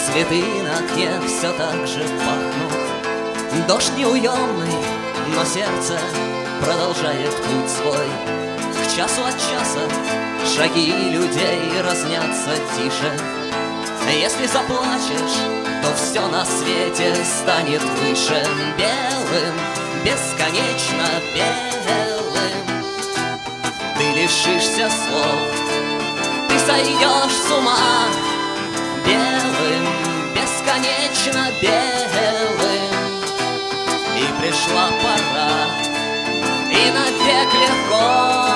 Цветы на окне все так же пахнут. Дождь неуемный, но сердце продолжает путь свой. К часу от часа шаги людей разнятся тише. Если заплачешь, то все на свете станет выше. Белым, бесконечно белым. Ты лишишься слов, ты сойдешь с ума. Белым, бесконечно белым. И пришла пора, и навек легко.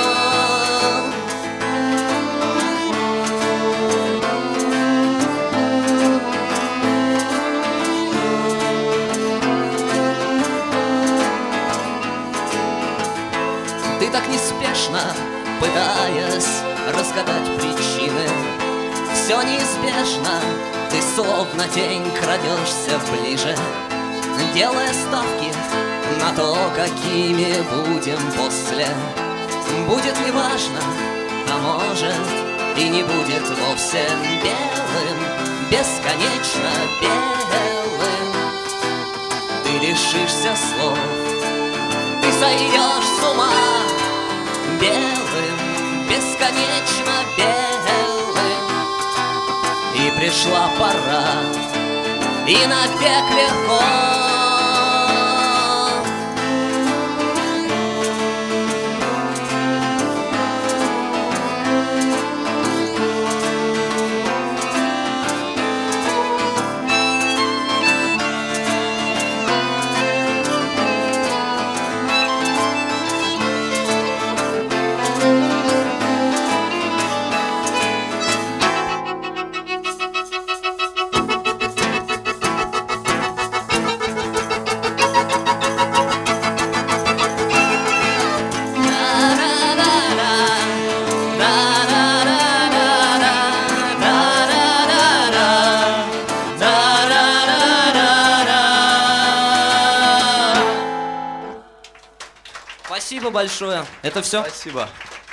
Ты так неспешно, пытаясь разгадать причины, все неизбежно, ты словно тень крадешься ближе, делая ставки на то, какими будем после. Будет ли важно, а может и не будет вовсе. Белым, бесконечно белым. Ты лишишься слов, ты сойдешь с ума. Белым, бесконечно белым. И пришла пора, и навек легко. Спасибо большое. Это все? Спасибо.